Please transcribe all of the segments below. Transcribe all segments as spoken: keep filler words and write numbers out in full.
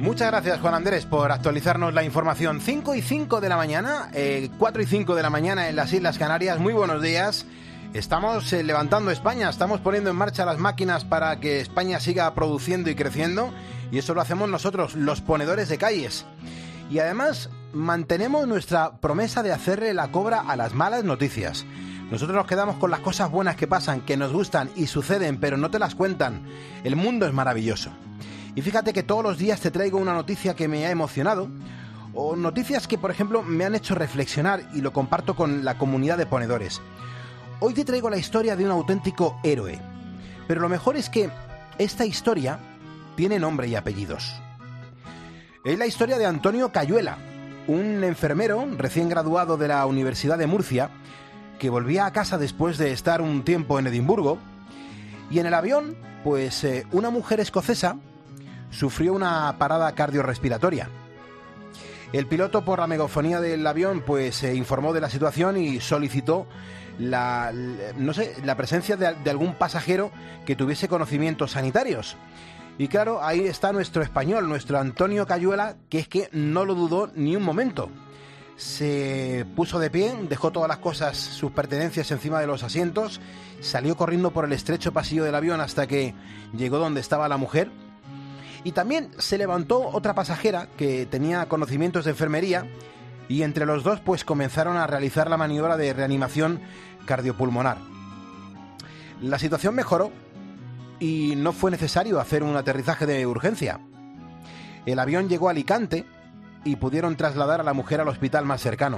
Muchas gracias, Juan Andrés, por actualizarnos la información. cinco y cinco de la mañana, eh, cuatro y cinco de la mañana en las Islas Canarias. Muy buenos días. Estamos eh, levantando España, estamos poniendo en marcha las máquinas para que España siga produciendo y creciendo, y eso lo hacemos nosotros, los ponedores de calles. Y además mantenemos nuestra promesa de hacerle la cobra a las malas noticias. Nosotros nos quedamos con las cosas buenas que pasan, que nos gustan y suceden, pero no te las cuentan. El mundo es maravilloso. Y fíjate que todos los días te traigo una noticia que me ha emocionado, o noticias que, por ejemplo, me han hecho reflexionar, y lo comparto con la comunidad de ponedores. Hoy te traigo la historia de un auténtico héroe, pero lo mejor es que esta historia tiene nombre y apellidos. Es la historia de Antonio Cayuela, un enfermero recién graduado de la Universidad de Murcia, que volvía a casa después de estar un tiempo en Edimburgo, y en el avión, pues eh, una mujer escocesa sufrió una parada cardiorrespiratoria. El piloto, por la megafonía del avión, pues se informó de la situación y solicitó la, no sé, la presencia de, de algún pasajero que tuviese conocimientos sanitarios. Y claro, ahí está nuestro español, nuestro Antonio Cayuela, que es que no lo dudó ni un momento. Se puso de pie, dejó todas las cosas, sus pertenencias encima de los asientos, salió corriendo por el estrecho pasillo del avión hasta que llegó donde estaba la mujer. Y también se levantó otra pasajera que tenía conocimientos de enfermería, y entre los dos pues comenzaron a realizar la maniobra de reanimación cardiopulmonar. La situación mejoró y no fue necesario hacer un aterrizaje de urgencia. El avión llegó a Alicante y pudieron trasladar a la mujer al hospital más cercano.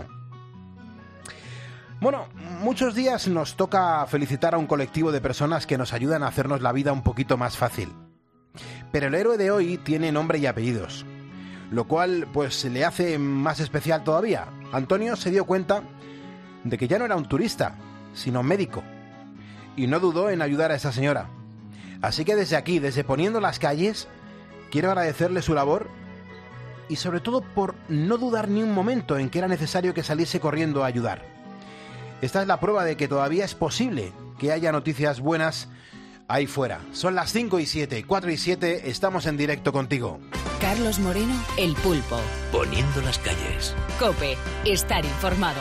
Bueno, muchos días nos toca felicitar a un colectivo de personas que nos ayudan a hacernos la vida un poquito más fácil. Pero el héroe de hoy tiene nombre y apellidos, lo cual pues le hace más especial todavía. Antonio se dio cuenta de que ya no era un turista, sino médico, y no dudó en ayudar a esa señora. Así que desde aquí, desde Poniendo las Calles, quiero agradecerle su labor y sobre todo por no dudar ni un momento en que era necesario que saliese corriendo a ayudar. Esta es la prueba de que todavía es posible que haya noticias buenas ahí fuera. Son las cinco y siete, cuatro y siete, estamos en directo contigo. Carlos Moreno, El Pulpo. Poniendo las Calles. COPE, estar informado.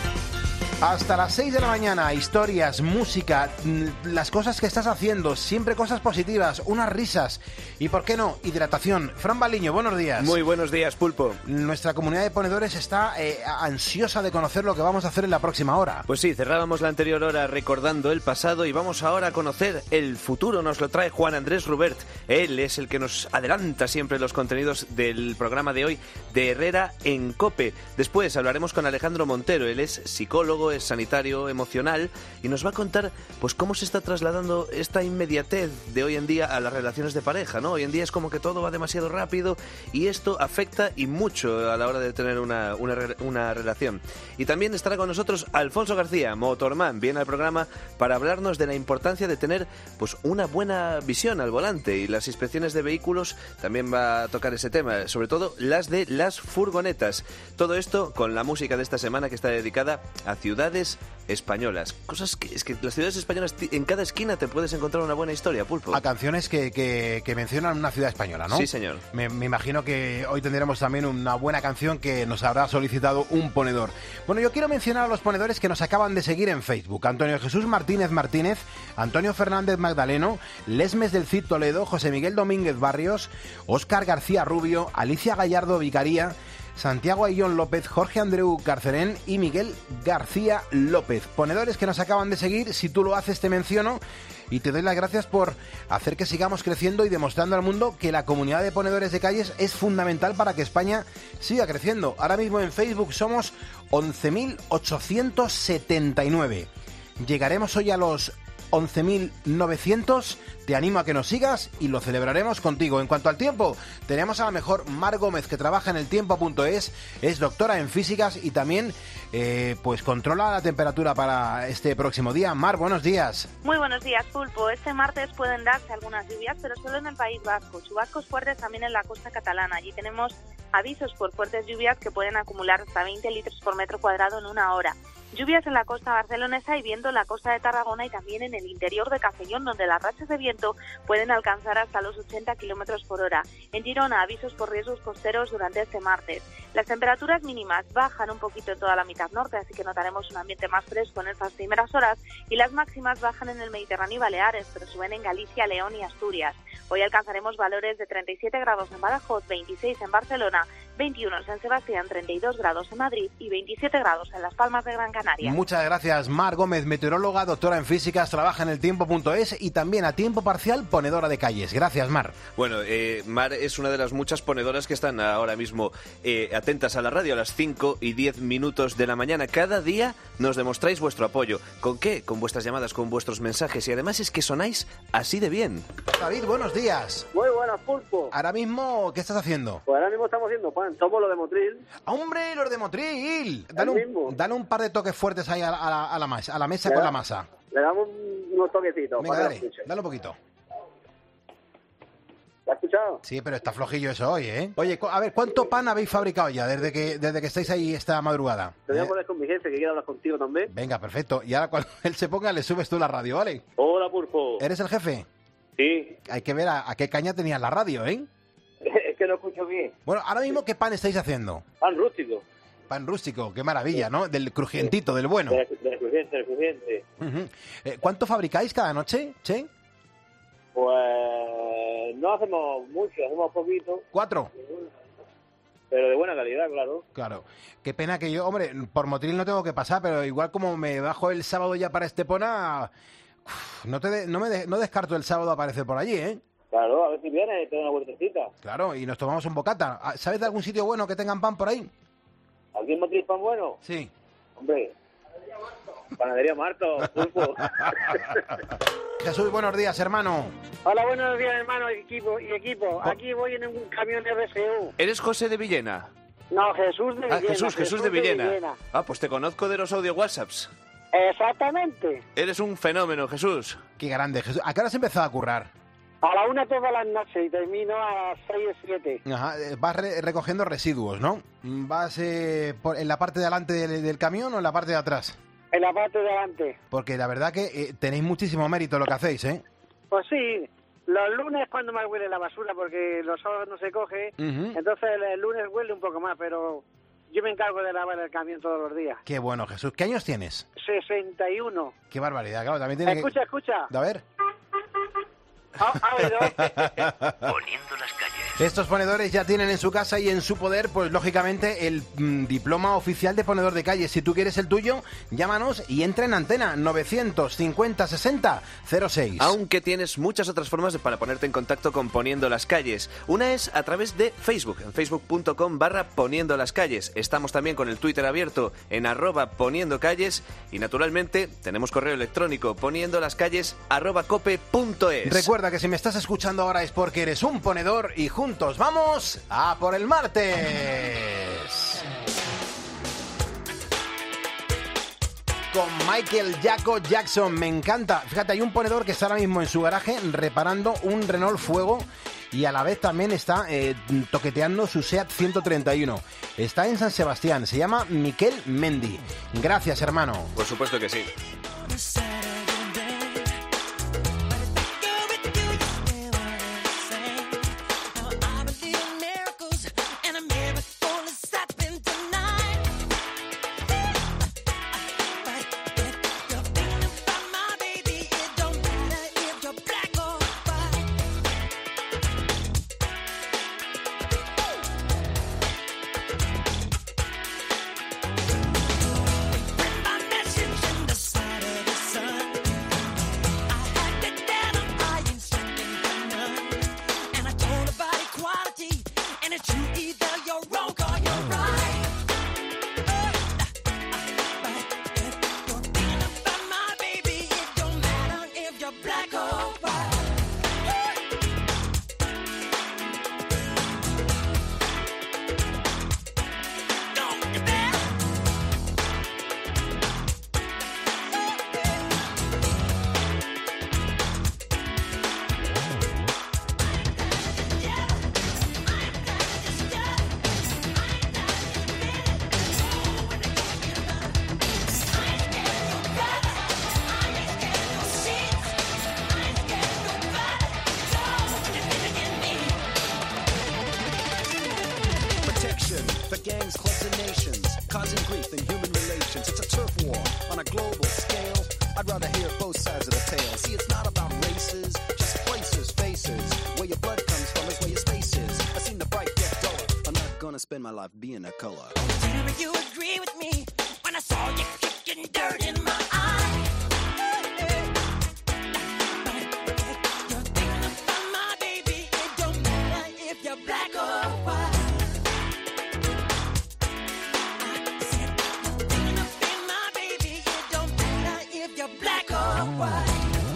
Hasta las seis de la mañana, historias, música, las cosas que estás haciendo, siempre cosas positivas, unas risas y, ¿por qué no?, hidratación. Fran Baliño, buenos días. Muy buenos días, Pulpo. Nuestra comunidad de ponedores está eh, ansiosa de conocer lo que vamos a hacer en la próxima hora. Pues sí, cerrábamos la anterior hora recordando el pasado y vamos ahora a conocer el futuro. Nos lo trae Juan Andrés Rubert. Él es el que nos adelanta siempre los contenidos del programa de hoy de Herrera en COPE. Después hablaremos con Alejandro Montero. Él es psicólogo, es sanitario emocional y nos va a contar pues cómo se está trasladando esta inmediatez de hoy en día a las relaciones de pareja, ¿no? Hoy en día es como que todo va demasiado rápido y esto afecta y mucho a la hora de tener una, una, una relación. Y también estará con nosotros Alfonso García, Motorman, viene al programa para hablarnos de la importancia de tener pues una buena visión al volante, y las inspecciones de vehículos también va a tocar ese tema, sobre todo las de las furgonetas. Todo esto con la música de esta semana que está dedicada a ciudades españolas. Cosas que es que las ciudades españolas, en cada esquina te puedes encontrar una buena historia, Pulpo. A canciones que, que, que mencionan una ciudad española, ¿no? Sí, señor. Me, me imagino que hoy tendremos también una buena canción que nos habrá solicitado un ponedor. Bueno, yo quiero mencionar a los ponedores que nos acaban de seguir en Facebook. Antonio Jesús Martínez Martínez, Antonio Fernández Magdaleno, Lesmes del Cid Toledo, José Miguel Domínguez Barrios, Óscar García Rubio, Alicia Gallardo Vicaría, Santiago Ayllón López, Jorge Andreu Carcerén y Miguel García López. Ponedores que nos acaban de seguir, si tú lo haces te menciono y te doy las gracias por hacer que sigamos creciendo y demostrando al mundo que la comunidad de ponedores de calles es fundamental para que España siga creciendo. Ahora mismo en Facebook somos once mil ochocientos setenta y nueve. Llegaremos hoy a los once mil novecientos. Te animo a que nos sigas y lo celebraremos contigo. En cuanto al tiempo, tenemos a la mejor Mar Gómez, que trabaja en el tiempo punto es, es doctora en físicas y también eh, pues controla la temperatura para este próximo día. Mar, buenos días. Muy buenos días, Pulpo. Este martes pueden darse algunas lluvias, pero solo en el País Vasco. Chubascos fuertes también en la costa catalana. Allí tenemos avisos por fuertes lluvias que pueden acumular hasta veinte litros por metro cuadrado en una hora. Lluvias en la costa barcelonesa y viento en la costa de Tarragona y también en el interior de Castellón, donde las rachas de viento pueden alcanzar hasta los ochenta kilómetros por hora. En Girona, avisos por riesgos costeros durante este martes. Las temperaturas mínimas bajan un poquito en toda la mitad norte, así que notaremos un ambiente más fresco en estas primeras horas, y las máximas bajan en el Mediterráneo y Baleares, pero suben en Galicia, León y Asturias. Hoy alcanzaremos valores de treinta y siete grados en Badajoz, veintiséis en Barcelona, veintiuno en San Sebastián, treinta y dos grados en Madrid y veintisiete grados en Las Palmas de Gran Canaria. Muchas gracias, Mar Gómez, meteoróloga, doctora en físicas, trabaja en el tiempo punto es y también a tiempo parcial ponedora de calles. Gracias, Mar. Bueno, eh, Mar es una de las muchas ponedoras que están ahora mismo eh, atentas a la radio a las cinco y diez minutos de la mañana. Cada día nos demostráis vuestro apoyo. ¿Con qué? Con vuestras llamadas, con vuestros mensajes, y además es que sonáis así de bien. David, buenos días. Muy buenas, Pulpo. Ahora mismo, ¿qué estás haciendo? Pues ahora mismo estamos haciendo pan, somos los de Motril. ¡Hombre, los de Motril! Dale un, dale un par de toques fuertes ahí a la, a la, a la, masa, a la mesa Le con da- la masa. Le damos unos toquecitos. Venga, para que dale, lo escuche. dale un poquito. ¿Lo has escuchado? Sí, pero está flojillo eso hoy, ¿eh? Oye, cu- a ver, ¿cuánto pan habéis fabricado ya desde que desde que estáis ahí esta madrugada? Te voy a ¿Eh? poner con mi jefe que quiere hablar contigo también. Venga, perfecto. Y ahora cuando él se ponga le subes tú la radio, ¿vale? Hola, Pulpo. ¿Eres el jefe? Sí. Hay que ver a, a qué caña tenías la radio, ¿eh? Es que no escucho bien. Bueno, ahora mismo, ¿qué pan estáis haciendo? Pan rústico. Pan rústico, qué maravilla, ¿no? Del crujientito, del bueno. Del del crujiente, del crujiente. Ujú. Eh, ¿Cuánto fabricáis cada noche, Che? Pues no hacemos mucho, hacemos poquito, ¿Cuatro? pero de buena calidad, claro. Claro. Qué pena que yo, hombre, por Motril no tengo que pasar, pero igual como me bajo el sábado ya para Estepona, uf, no, te de- no, me de- no descarto el sábado aparecer por allí, ¿eh? Claro, a ver si viene y te da una vueltecita. Claro, y nos tomamos un bocata. Ah, ¿Sabes de algún sitio bueno que tengan pan por ahí? ¿Aquí en Motril pan bueno? Sí. Hombre. Panadería Marto, Pulpo. Jesús, buenos días, hermano. Hola, buenos días, hermano y equipo. Y equipo. Aquí voy en un camión R S U. ¿Eres José de Villena? No, Jesús de Ah, Villena. Jesús, Jesús de Villena. Ah, pues te conozco de los audio WhatsApps. Exactamente. Eres un fenómeno, Jesús. Qué grande, Jesús. ¿A qué hora has empezado a currar? A la una todas las noches y termino a las seis o siete. Ajá, eh, vas re- recogiendo residuos, ¿no? ¿Vas eh, por- en la parte de delante del, del camión o en la parte de atrás? En la parte de adelante. Porque la verdad que eh, tenéis muchísimo mérito lo que hacéis, ¿eh? Pues sí, los lunes cuando más huele la basura porque los sábados no se coge. Ujú. Entonces el, el lunes huele un poco más, pero yo me encargo de lavar el camión todos los días. Qué bueno, Jesús. ¿Qué años tienes? sesenta y uno. Qué barbaridad, claro. También tiene Escucha, escucha. que... A ver. ¿Ha, ha oído? Poniendo las calles. Estos ponedores ya tienen en su casa y en su poder, pues lógicamente, el mm, diploma oficial de ponedor de calle. Si tú quieres el tuyo, llámanos y entra en antena novecientos cincuenta sesenta cero seis. Aunque tienes muchas otras formas de- para ponerte en contacto con Poniendo las Calles. Una es a través de Facebook, en facebook.com barra Poniendo las Calles. Estamos también con el Twitter abierto en arroba Poniendo Calles. Y naturalmente tenemos correo electrónico poniendo las calles arroba cope punto es. Recuerda que si me estás escuchando ahora es porque eres un ponedor y juntos vamos a por el martes. Con Michael Jaco Jackson, me encanta. Fíjate, hay un ponedor que está ahora mismo en su garaje reparando un Renault Fuego y a la vez también está eh, toqueteando su SEAT ciento treinta y uno. Está en San Sebastián, se llama Miquel Mendy. Gracias, hermano. Por supuesto que sí. Message in the sun. for gangs, clubs, and nations, causing grief in human relations. It's a turf war on a global scale. I'd rather hear both sides of the tale. See, it's not about races, just places, faces. Where your blood comes from is where your space is. I've seen the bright get duller. I'm not gonna spend my life being a color. Tell me you agree with me when I saw you kicking dirt in my eye. You're thinking about my baby. It don't matter if you're black or white. I said you're thinking about my baby. It don't matter if you're black or white.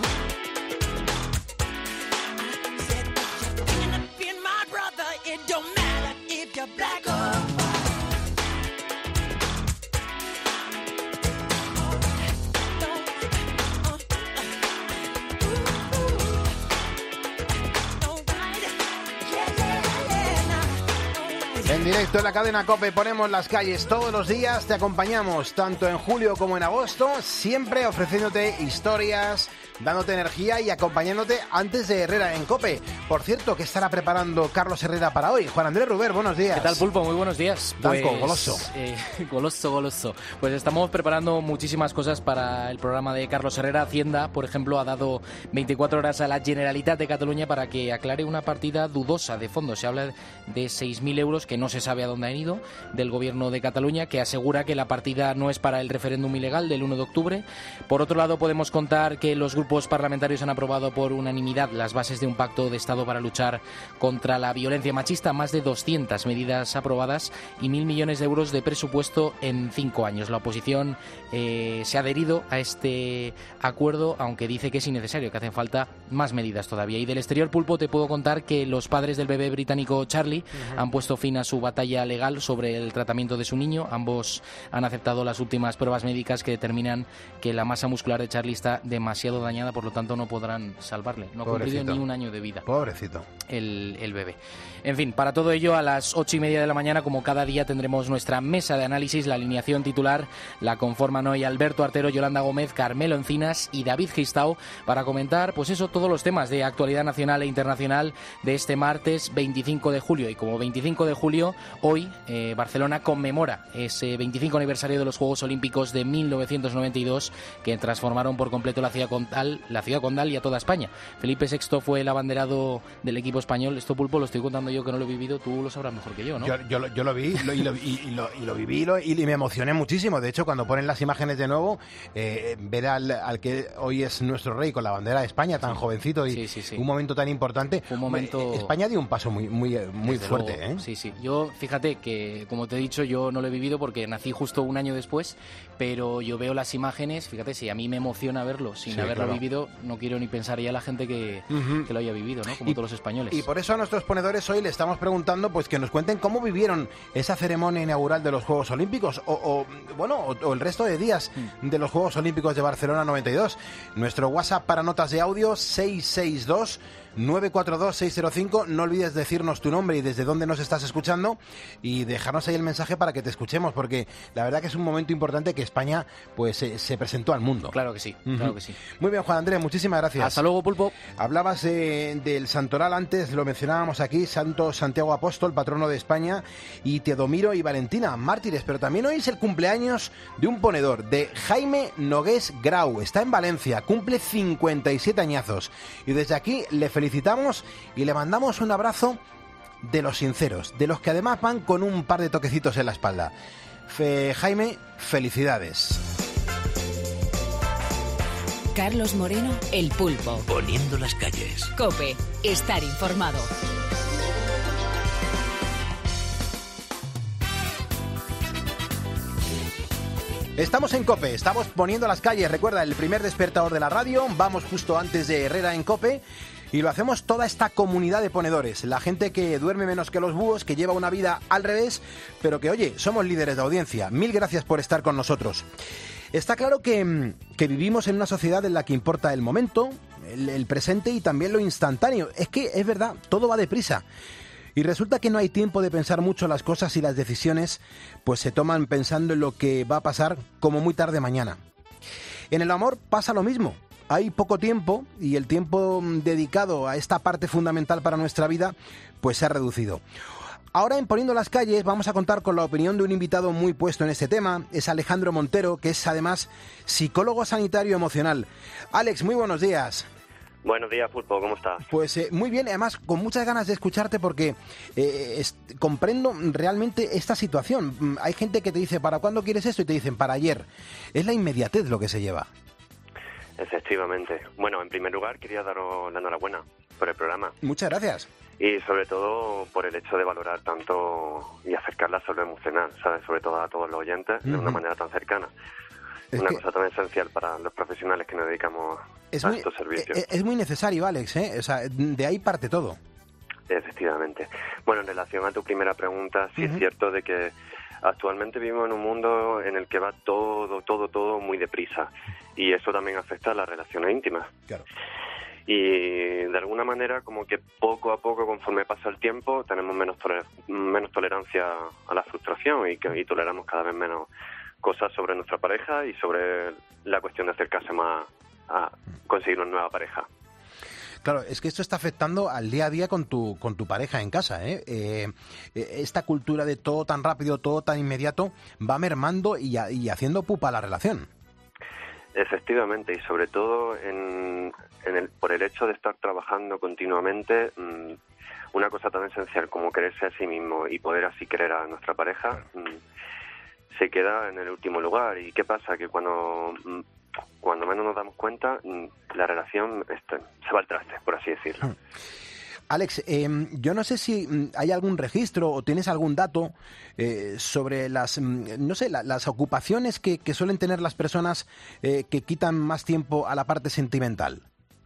I said you're thinking about my brother. It don't matter if you're black or white. En directo en la cadena COPE ponemos las calles todos los días, te acompañamos tanto en julio como en agosto, siempre ofreciéndote historias, dándote energía y acompañándote antes de Herrera en COPE. Por cierto, ¿qué estará preparando Carlos Herrera para hoy? Juan Andrés Ruber, buenos días. ¿Qué tal, Pulpo? Muy buenos días. Danco, Pues, goloso. Eh, goloso, goloso. Pues estamos preparando muchísimas cosas para el programa de Carlos Herrera. Hacienda, por ejemplo, ha dado veinticuatro horas a la Generalitat de Cataluña para que aclare una partida dudosa de fondo. Se habla de seis mil euros que no se sabe a dónde han ido, del gobierno de Cataluña, que asegura que la partida no es para el referéndum ilegal del uno de octubre. Por otro lado, podemos contar que los grupos parlamentarios han aprobado por unanimidad las bases de un pacto de Estado para luchar contra la violencia machista, más de doscientas medidas aprobadas y mil millones de euros de presupuesto en cinco años. La oposición eh, se ha adherido a este acuerdo, aunque dice que es innecesario, que hacen falta más medidas todavía. Y del exterior, Pulpo, te puedo contar que los padres del bebé británico Charlie uh-huh. han puesto fin a su batalla legal sobre el tratamiento de su niño. Ambos han aceptado las últimas pruebas médicas que determinan que la masa muscular de Charlie está demasiado dañada, por lo tanto no podrán salvarle. No ha cumplido ni un año de vida. Pobrecito. El, el bebé. En fin, para todo ello, a las ocho y media de la mañana, como cada día, tendremos nuestra mesa de análisis. La alineación titular la conforman hoy Alberto Artero, Yolanda Gómez, Carmelo Encinas y David Gistau para comentar, pues eso, todos los temas de actualidad nacional e internacional de este martes veinticinco de julio. Y como veinticinco de julio, hoy eh, Barcelona conmemora ese veinticinco aniversario de los Juegos Olímpicos de mil novecientos noventa y dos, que transformaron por completo la ciudad condal, la ciudad condal y a toda España. Felipe sexto fue el abanderado del equipo español. Esto, Pulpo, lo estoy contando yo, que no lo he vivido, tú lo sabrás mejor que yo, ¿no? Yo, yo, yo lo vi lo, y, lo, y, y, lo, y lo viví lo, y me emocioné muchísimo. De hecho, cuando ponen las imágenes de nuevo, eh, ver al, al que hoy es nuestro rey con la bandera de España, tan sí. jovencito y sí, sí, sí. un momento tan importante. Un momento... España dio un paso muy, muy, muy fuerte, luego, ¿eh? Sí, sí. Yo, fíjate que, como te he dicho, yo no lo he vivido porque nací justo un año después, pero yo veo las imágenes, fíjate, si a mí me emociona verlo sin sí, haberlo claro. vivido, no quiero ni pensar ya la gente que, uh-huh. que lo haya vivido, ¿no? Como y, todos los españoles. Y por eso a nuestros ponedores hoy le estamos preguntando pues que nos cuenten cómo vivieron esa ceremonia inaugural de los Juegos Olímpicos o, o bueno, o, o el resto de días mm. de los Juegos Olímpicos de Barcelona noventa y dos. Nuestro WhatsApp para notas de audio seis seis dos nueve cuatro dos seis cero cinco. No olvides decirnos tu nombre y desde dónde nos estás escuchando y dejarnos ahí el mensaje para que te escuchemos, porque la verdad que es un momento importante que España pues se, se presentó al mundo. Claro que sí, uh-huh. claro que sí. Muy bien, Juan Andrés, muchísimas gracias. Hasta luego, Pulpo. Hablabas eh, del santoral antes, lo mencionábamos aquí, Santo Santiago Apóstol, patrono de España, y Teodomiro y Valentina, mártires, pero también hoy es el cumpleaños de un ponedor, de Jaime Nogués Grau. Está en Valencia, cumple cincuenta y siete añazos y desde aquí le felicitamos y le mandamos un abrazo de los sinceros, de los que además van con un par de toquecitos en la espalda. Fe, Jaime, felicidades. Carlos Moreno, El Pulpo. Poniendo las calles. COPE, estar informado. Estamos en COPE, estamos poniendo las calles. Recuerda, el primer despertador de la radio. Vamos justo antes de Herrera en COPE. Y lo hacemos toda esta comunidad de ponedores, la gente que duerme menos que los búhos, que lleva una vida al revés, pero que, oye, somos líderes de audiencia. Mil gracias por estar con nosotros. Está claro que, que vivimos en una sociedad en la que importa el momento, el, el presente y también lo instantáneo. Es que, es verdad, todo va deprisa. Y resulta que no hay tiempo de pensar mucho las cosas y las decisiones, pues se toman pensando en lo que va a pasar como muy tarde mañana. En el amor pasa lo mismo. Hay poco tiempo y el tiempo dedicado a esta parte fundamental para nuestra vida pues se ha reducido. Ahora en Poniendo las Calles vamos a contar con la opinión de un invitado muy puesto en este tema. Es Alejandro Montero, que es además psicólogo sanitario emocional. Alex, muy buenos días. Buenos días, Pulpo, ¿cómo estás? Pues eh, muy bien, además con muchas ganas de escucharte porque eh, es, comprendo realmente esta situación. Hay gente que te dice, ¿para cuándo quieres esto? Y te dicen, para ayer. Es la inmediatez lo que se lleva. Efectivamente. Bueno, en primer lugar, quería daros la enhorabuena por el programa. Muchas gracias. Y sobre todo por el hecho de valorar tanto y acercar la salud emocional, ¿sabes? Sobre todo a todos los oyentes, uh-huh. de una manera tan cercana. Es una que cosa tan esencial para los profesionales que nos dedicamos es a muy, estos servicios. Es, es muy necesario, Alex, ¿eh? O sea, de ahí parte todo. Efectivamente. Bueno, en relación a tu primera pregunta, sí uh-huh. es cierto de que actualmente vivimos en un mundo en el que va todo, todo, todo muy deprisa. Y eso también afecta a las relaciones íntimas. Claro. Y de alguna manera, como que poco a poco, conforme pasa el tiempo, tenemos menos, toler- menos tolerancia a la frustración y, que, y toleramos cada vez menos cosas sobre nuestra pareja y sobre la cuestión de acercarse más a conseguir una nueva pareja. Claro, es que esto está afectando al día a día con tu con tu pareja en casa, ¿eh? Eh, esta cultura de todo tan rápido, todo tan inmediato, va mermando y, a, y haciendo pupa la relación. Efectivamente, y sobre todo en, en el, por el hecho de estar trabajando continuamente, mmm, una cosa tan esencial como quererse a sí mismo y poder así querer a nuestra pareja, mmm, se queda en el último lugar. ¿Y qué pasa? Que cuando... Mmm, cuando menos nos damos cuenta, la relación este, se va al traste, por así decirlo. Alex, eh, yo no sé si hay algún registro o tienes algún dato eh, sobre las, no sé, la, las ocupaciones que, que suelen tener las personas eh, que quitan más tiempo a la parte sentimental.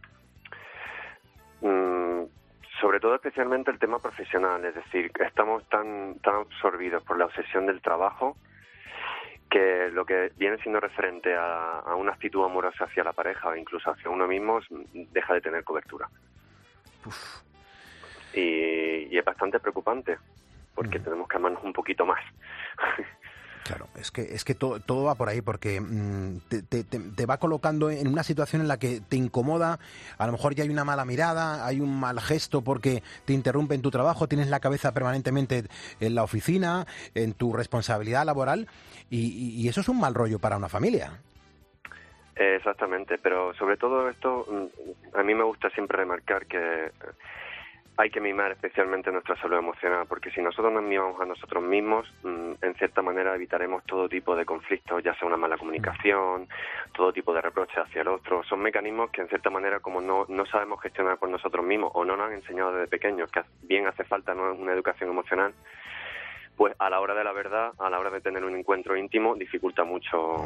Mm, sobre todo, especialmente el tema profesional, es decir, que estamos tan, tan absorbidos por la obsesión del trabajo que lo que viene siendo referente a, a una actitud amorosa hacia la pareja o incluso hacia uno mismo deja de tener cobertura. Uf. Y, y es bastante preocupante porque mm. tenemos que amarnos un poquito más. Claro, es que es que todo, todo va por ahí porque mmm, te, te, te va colocando en una situación en la que te incomoda, a lo mejor ya hay una mala mirada, hay un mal gesto porque te interrumpe en tu trabajo, tienes la cabeza permanentemente en la oficina, en tu responsabilidad laboral y, y eso es un mal rollo para una familia. Exactamente, pero sobre todo esto, a mí me gusta siempre remarcar que hay que mimar especialmente nuestra salud emocional, porque si nosotros nos mimamos a nosotros mismos, en cierta manera evitaremos todo tipo de conflictos, ya sea una mala comunicación, todo tipo de reproches hacia el otro. Son mecanismos que en cierta manera, como no, no sabemos gestionar por nosotros mismos o no nos han enseñado desde pequeños, que bien hace falta, ¿no?, una educación emocional, pues a la hora de la verdad, a la hora de tener un encuentro íntimo, dificulta mucho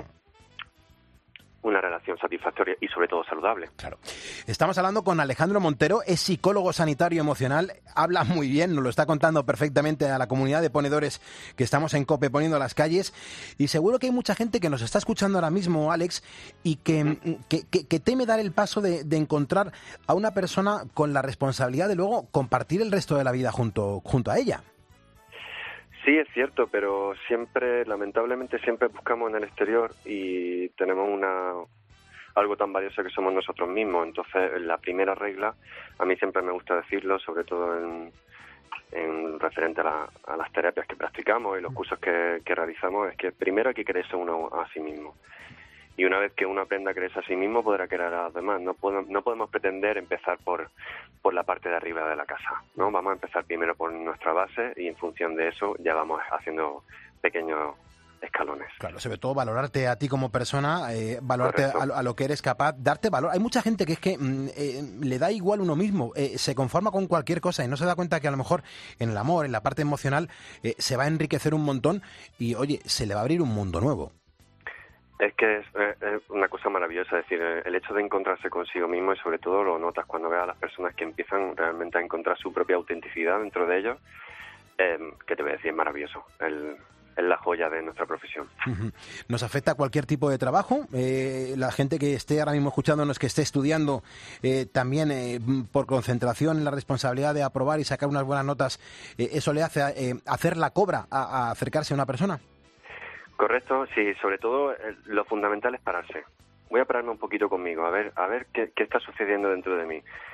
una relación satisfactoria y sobre todo saludable. Claro. Estamos hablando con Alejandro Montero, es psicólogo sanitario emocional, habla muy bien, nos lo está contando perfectamente a la comunidad de ponedores que estamos en COPE poniendo las calles y seguro que hay mucha gente que nos está escuchando ahora mismo, Alex, y que, uh-huh. que, que, que teme dar el paso de, de encontrar a una persona con la responsabilidad de luego compartir el resto de la vida junto, junto a ella. Sí, es cierto, pero siempre, lamentablemente, siempre buscamos en el exterior y tenemos una algo tan valioso que somos nosotros mismos. Entonces, la primera regla, a mí siempre me gusta decirlo, sobre todo en, en referente a, la, a las terapias que practicamos y los cursos que, que realizamos, es que primero hay que quererse uno a sí mismo. Y una vez que uno aprenda a quererse a sí mismo, podrá querer a los demás. No podemos, no podemos pretender empezar por, por la parte de arriba de la casa, ¿no? Vamos a empezar primero por nuestra base y en función de eso ya vamos haciendo pequeños escalones. Claro, sobre todo valorarte a ti como persona, eh, valorarte a, a lo que eres capaz, darte valor. Hay mucha gente que es que mm, eh, le da igual uno mismo, eh, se conforma con cualquier cosa y no se da cuenta que a lo mejor en el amor, en la parte emocional, eh, se va a enriquecer un montón y, oye, se le va a abrir un mundo nuevo. Es que es, es una cosa maravillosa, es decir, el hecho de encontrarse consigo mismo y sobre todo lo notas cuando ves a las personas que empiezan realmente a encontrar su propia autenticidad dentro de ellos, eh, que te voy a decir, es maravilloso, el, es la joya de nuestra profesión. Nos afecta a cualquier tipo de trabajo, eh, la gente que esté ahora mismo escuchándonos, que esté estudiando, eh, también eh, por concentración en la responsabilidad de aprobar y sacar unas buenas notas, eh, eso le hace eh, hacer la cobra a, a acercarse a una persona. Correcto, sí, sobre todo eh, lo fundamental es pararse. Voy a pararme un poquito conmigo, a ver a ver qué, qué está sucediendo dentro de mí.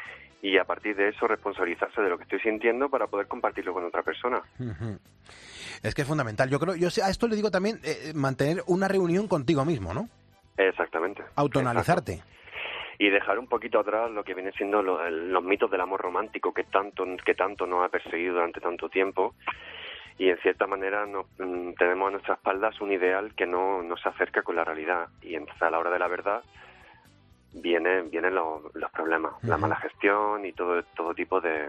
y a partir de eso responsabilizarse de lo que estoy sintiendo para poder compartirlo con otra persona. Uh-huh. Es que es fundamental. Yo creo, yo a esto le digo también eh, mantener una reunión contigo mismo, ¿no? Exactamente. Autoanalizarte. Exacto. Y dejar un poquito atrás lo que viene siendo lo, el, los mitos del amor romántico que tanto que tanto nos ha perseguido durante tanto tiempo. Y en cierta manera nos, mm, tenemos a nuestras espaldas un ideal que no, no se acerca con la realidad. Y entonces a la hora de la verdad vienen, vienen los, los problemas, uh-huh. la mala gestión y todo, todo tipo de,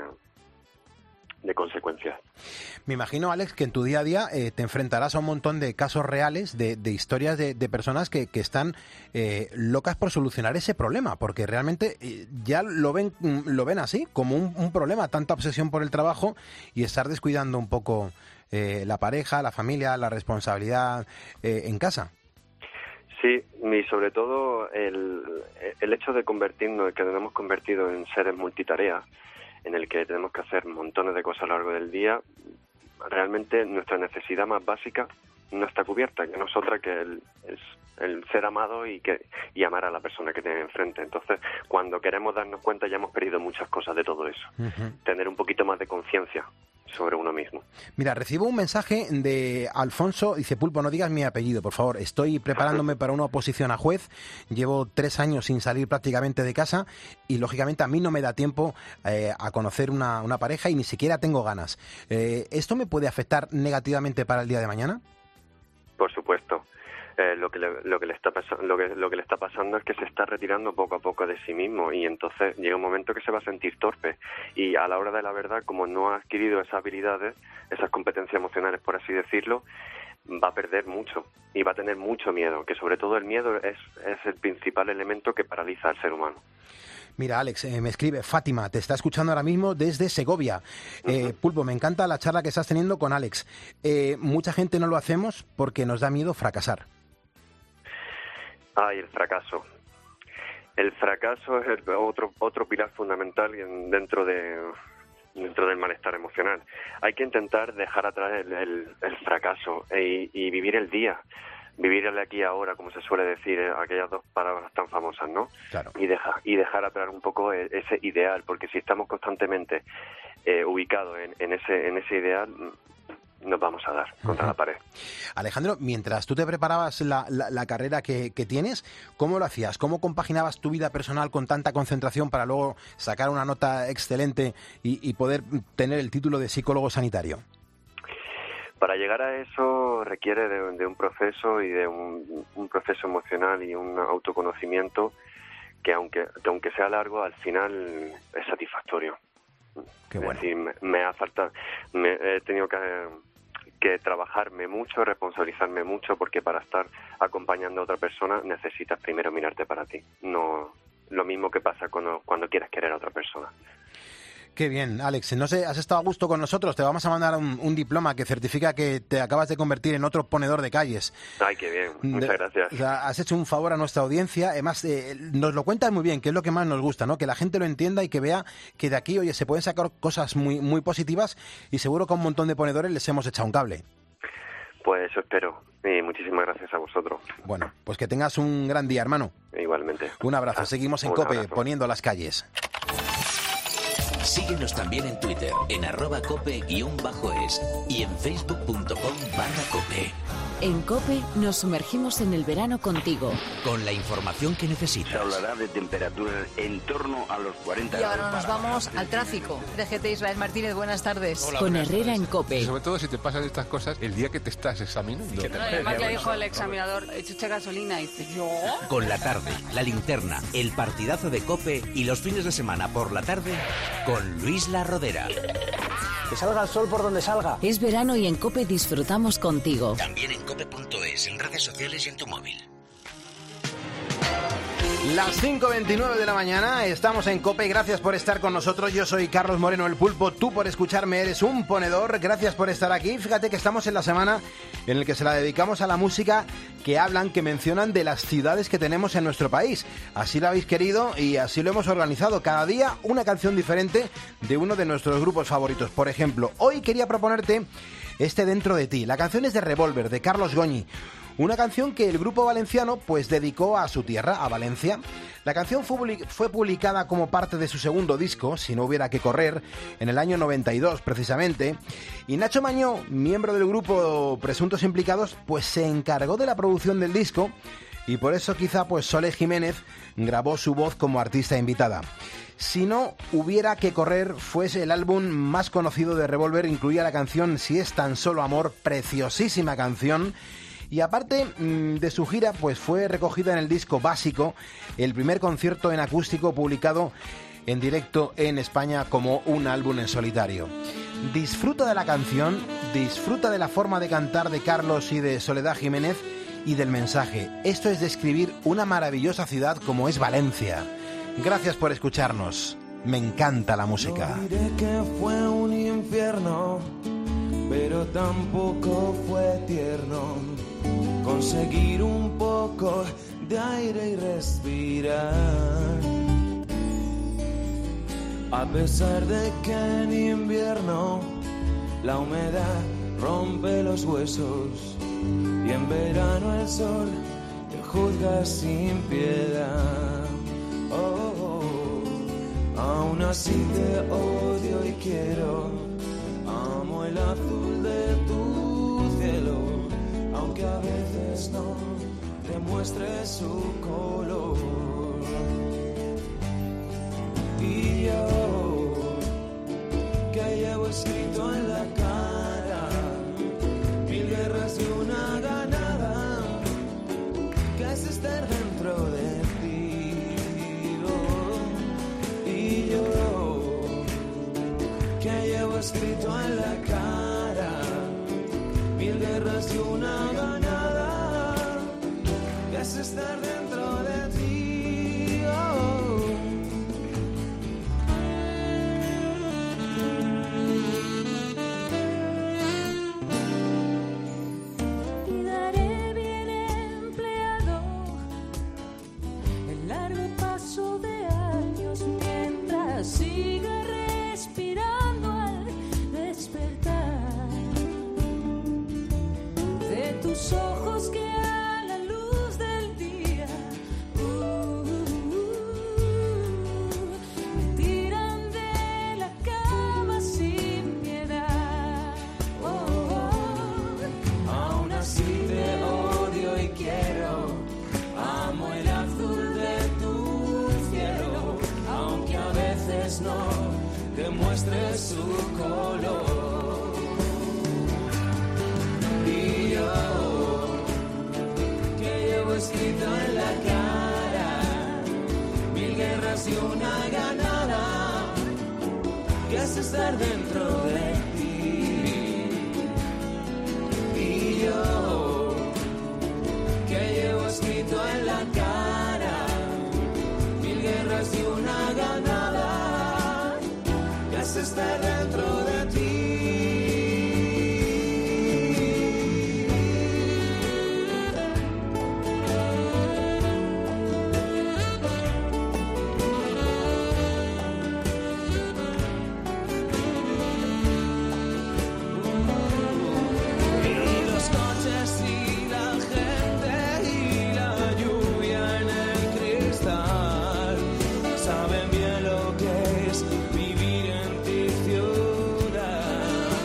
de consecuencias. Me imagino, Alex, que en tu día a día eh, te enfrentarás a un montón de casos reales, de, de historias de, de personas que, que están eh, locas por solucionar ese problema, porque realmente eh, ya lo ven lo ven así, como un, un problema, tanta obsesión por el trabajo y estar descuidando un poco eh, la pareja, la familia, la responsabilidad eh, en casa. Sí, y sobre todo el, el hecho de convertirnos, que nos hemos convertido en seres multitareas, en el que tenemos que hacer montones de cosas a lo largo del día, realmente nuestra necesidad más básica no está cubierta, que no es otra que el, el, el ser amado y que y amar a la persona que tiene enfrente. Entonces, cuando queremos darnos cuenta, ya hemos perdido muchas cosas de todo eso. Uh-huh. Tener un poquito más de conciencia sobre uno mismo. Mira, recibo un mensaje de Alfonso, dice: Pulpo, no digas mi apellido, por favor, estoy preparándome para una oposición a juez, llevo tres años sin salir prácticamente de casa y lógicamente a mí no me da tiempo eh, a conocer una, una pareja y ni siquiera tengo ganas. Eh, ¿Esto me puede afectar negativamente para el día de mañana? Por supuesto. Eh, lo que le, lo que le está pasando lo que lo que le está pasando es que se está retirando poco a poco de sí mismo y entonces llega un momento que se va a sentir torpe y a la hora de la verdad, como no ha adquirido esas habilidades, esas competencias emocionales, por así decirlo, va a perder mucho y va a tener mucho miedo, que sobre todo el miedo es, es el principal elemento que paraliza al ser humano. Mira, Alex, eh, me escribe Fátima, te está escuchando ahora mismo desde Segovia. Eh, uh-huh. Pulpo, me encanta la charla que estás teniendo con Alex. Eh, mucha gente no lo hacemos porque nos da miedo fracasar. Ay, el fracaso. El fracaso es el otro otro pilar fundamental dentro de dentro del malestar emocional. Hay que intentar dejar atrás el, el, el fracaso y, y vivir el día. Vivir el aquí y ahora, como se suele decir, aquellas dos palabras tan famosas, ¿no? Claro. Y dejar y dejar atrás un poco ese ideal, porque si estamos constantemente eh, ubicados en, en ese en ese ideal, nos vamos a dar contra uh-huh. la pared. Alejandro, mientras tú te preparabas la, la, la carrera que, que tienes, ¿cómo lo hacías? ¿Cómo compaginabas tu vida personal con tanta concentración para luego sacar una nota excelente y, y poder tener el título de psicólogo sanitario? Para llegar a eso requiere de, de un proceso y de un, un proceso emocional y un autoconocimiento que aunque, que aunque sea largo, al final es satisfactorio. Qué bueno. Es decir, me, me ha faltado, me, he tenido que, que trabajarme mucho, responsabilizarme mucho, porque para estar acompañando a otra persona necesitas primero mirarte para ti. No lo mismo que pasa cuando, cuando quieres querer a otra persona. Qué bien, Alex. No sé, has estado a gusto con nosotros. Te vamos a mandar un, un diploma que certifica que te acabas de convertir en otro ponedor de calles. Ay, qué bien. Muchas de, gracias. O sea, has hecho un favor a nuestra audiencia. Además, eh, nos lo cuentas muy bien, que es lo que más nos gusta, ¿no? Que la gente lo entienda y que vea que de aquí, oye, se pueden sacar cosas muy, muy positivas y seguro que a un montón de ponedores les hemos echado un cable. Pues eso espero. Y muchísimas gracias a vosotros. Bueno, pues que tengas un gran día, hermano. Igualmente. Un abrazo. Ah, Seguimos en COPE, abrazo. Poniendo las calles. Síguenos también en Twitter, en arroba cope-es y en facebook.com barra cope. En COPE nos sumergimos en el verano contigo. Con la información que necesitas. Se hablará de temperaturas en torno a los cuarenta grados. Y ahora nos vamos al tráfico. D G T Israel Martínez, buenas tardes. Hola, Con Herrera tardes. En COPE. Y sobre todo si te pasan estas cosas el día que te estás examinando. No, además le dijo el examinador, echa gasolina y dice, ¿yo? Con la tarde, la linterna, el partidazo de COPE y los fines de semana por la tarde con Luis La Rodera. Que salga el sol por donde salga. Es verano y en COPE disfrutamos contigo. También en cope punto es, en redes sociales y en tu móvil. Las cinco veintinueve de la mañana, estamos en COPE, gracias por estar con nosotros, yo soy Carlos Moreno el Pulpo, tú por escucharme eres un ponedor, gracias por estar aquí. Fíjate que estamos en la semana en la que se la dedicamos a la música que hablan, que mencionan de las ciudades que tenemos en nuestro país. Así lo habéis querido y así lo hemos organizado, cada día una canción diferente de uno de nuestros grupos favoritos. Por ejemplo, hoy quería proponerte este Dentro de ti, la canción es de Revolver, de Carlos Goñi. Una canción que el grupo valenciano pues dedicó a su tierra, a Valencia. La canción fue, fue publicada como parte de su segundo disco, Si no hubiera que correr, en el año noventa y dos precisamente. Y Nacho Mañó, miembro del grupo Presuntos Implicados, pues se encargó de la producción del disco y por eso quizá pues Sole Jiménez grabó su voz como artista invitada. Si no hubiera que correr fuese el álbum más conocido de Revolver, incluía la canción Si es tan solo amor, preciosísima canción. Y aparte de su gira, pues fue recogida en el disco Básico, el primer concierto en acústico publicado en directo en España como un álbum en solitario. Disfruta de la canción, disfruta de la forma de cantar de Carlos y de Soledad Jiménez y del mensaje. Esto es describir una maravillosa ciudad como es Valencia. Gracias por escucharnos. Me encanta la música. No diré que fue un infierno, pero tampoco fue tierno conseguir un poco de aire y respirar. A pesar de que en invierno la humedad rompe los huesos y en verano el sol te juzga sin piedad. Oh, oh, aún así te odio y quiero, amo el azul de tu cielo, aunque a veces no demuestre su color. Y yo, que llevo escrito en la cara mil guerras y una ganada, que es estar dentro de ti. Oh, y yo, que llevo escrito en la cara mil guerras y una ganada, que es estar dentro de ti. Oh. Cuidaré bien empleado el largo paso de años mientras siga respirando al despertar de tus ojos que a la luz del día uh, me tiran de la cama sin piedad. Oh, oh. Aún así te odio y quiero, amo el azul de tu cielo, aunque a veces no demuestre su color. Y yo, que llevo escrito en la cara mil guerras y una ganada, que es estar dentro de ti. Y yo, que llevo escrito en la cara mil guerras y una ganada, que es estar dentro de ti. Y los coches y la gente y la lluvia en el cristal saben bien lo que es vivir en ti ciudad.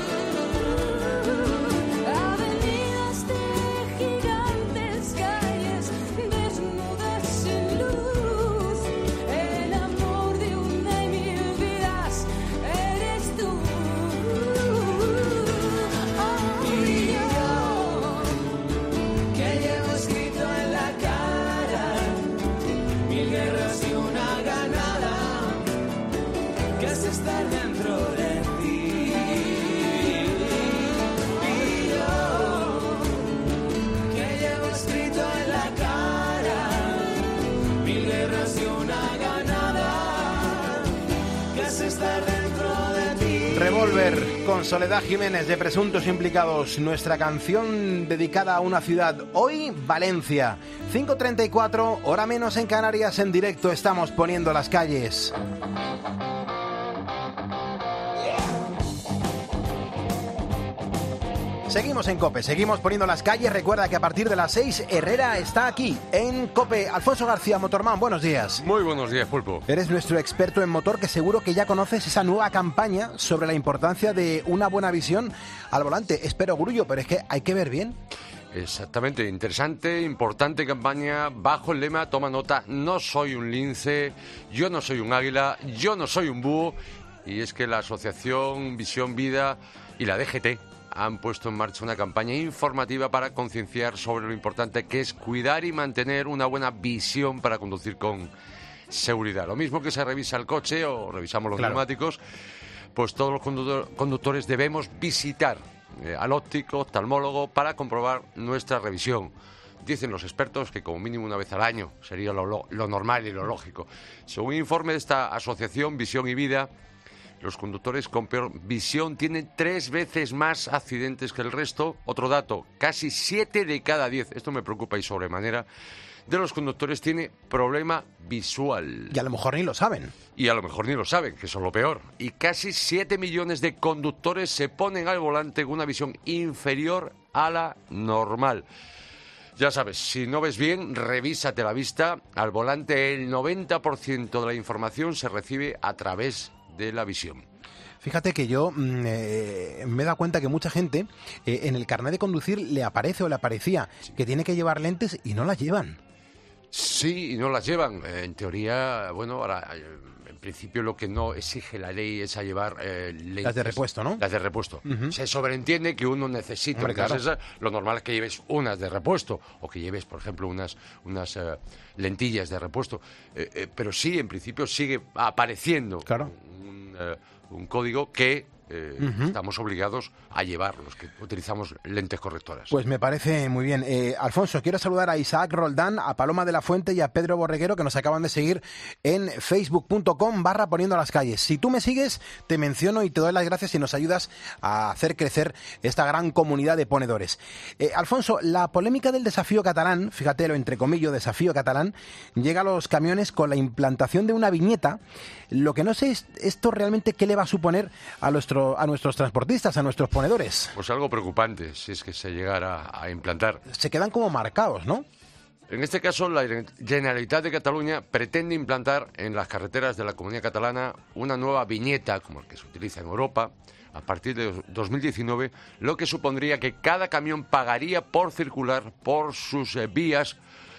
Avenidas de gigantes, calles desnudas sin luz, el amor de una y mil vidas eres tú. Oh, y yo, Que llevo escrito en la cara mil guerras y una ganada, que es estar dentro de ti. Y yo, que llevo escrito en la cara mil guerras y una ganada, que es estar dentro de ti. Revolver con Soledad Jiménez de Presuntos Implicados, nuestra canción dedicada a una ciudad, hoy Valencia. cinco treinta y cuatro, hora menos en Canarias, en directo estamos poniendo las calles. Seguimos en COPE, seguimos poniendo las calles. Recuerda que a partir de las seis, Herrera está aquí en COPE. Alfonso García, Motorman, buenos días. Muy buenos días, Pulpo. Eres nuestro experto en motor, que seguro que ya conoces esa nueva campaña sobre la importancia de una buena visión al volante. Espero, Grullo, pero es que hay que ver bien. Exactamente, interesante, importante campaña, bajo el lema, toma nota, no soy un lince, yo no soy un águila, yo no soy un búho, y es que la Asociación Visión Vida y la D G T han puesto en marcha una campaña informativa para concienciar sobre lo importante que es cuidar y mantener una buena visión para conducir con seguridad. Lo mismo que se revisa el coche o revisamos los Claro. neumáticos, pues todos los conductor- conductores debemos visitar eh, al óptico, oftalmólogo, para comprobar nuestra revisión. Dicen los expertos que como mínimo una vez al año sería lo, lo- lo normal y lo lógico. Según un informe de esta asociación Visión y Vida, los conductores con peor visión tienen tres veces más accidentes que el resto. Otro dato, casi siete de cada diez, esto me preocupa y sobremanera, de los conductores tiene problema visual. Y a lo mejor ni lo saben. Y a lo mejor ni lo saben, que eso es lo peor. Y casi siete millones de conductores se ponen al volante con una visión inferior a la normal. Ya sabes, si no ves bien, revísate la vista. Al volante el noventa por ciento de la información se recibe a través de la visión. Fíjate que yo mm, eh, me he dado cuenta que mucha gente eh, en el carnet de conducir le aparece o le aparecía que tiene que llevar lentes y no las llevan. Sí, y no las llevan. Eh, en teoría, bueno, ahora, eh, en principio lo que no exige la ley es a llevar eh, lentes. Las de repuesto, ¿no? Las de repuesto. Ujú. Se sobreentiende que uno necesita Hombre, unas claro. esas. Lo normal es que lleves unas de repuesto o que lleves, por ejemplo, unas, unas eh, lentillas de repuesto. Eh, eh, pero sí, en principio sigue apareciendo un, eh, un código que eh, Ujú. estamos obligados a llevar los que utilizamos lentes correctoras. Pues me parece muy bien. Eh, Alfonso, quiero saludar a Isaac Roldán, a Paloma de la Fuente y a Pedro Borreguero, que nos acaban de seguir en facebook.com barra poniendo las calles. Si tú me sigues, te menciono y te doy las gracias y nos ayudas a hacer crecer esta gran comunidad de ponedores. Eh, Alfonso, la polémica del desafío catalán, fíjate lo entrecomillo, desafío catalán, llega a los camiones con la implantación de una viñeta. Lo que no sé es esto realmente qué le va a suponer a, nuestro, a nuestros transportistas, a nuestros ponedores. Pues algo preocupante si es que se llegara a implantar. Se quedan como marcados, ¿no? En este caso, la Generalitat de Cataluña pretende implantar en las carreteras de la Comunidad Catalana una nueva viñeta, como el que se utiliza en Europa, a partir de dos mil diecinueve, lo que supondría que cada camión pagaría por circular por sus eh, vías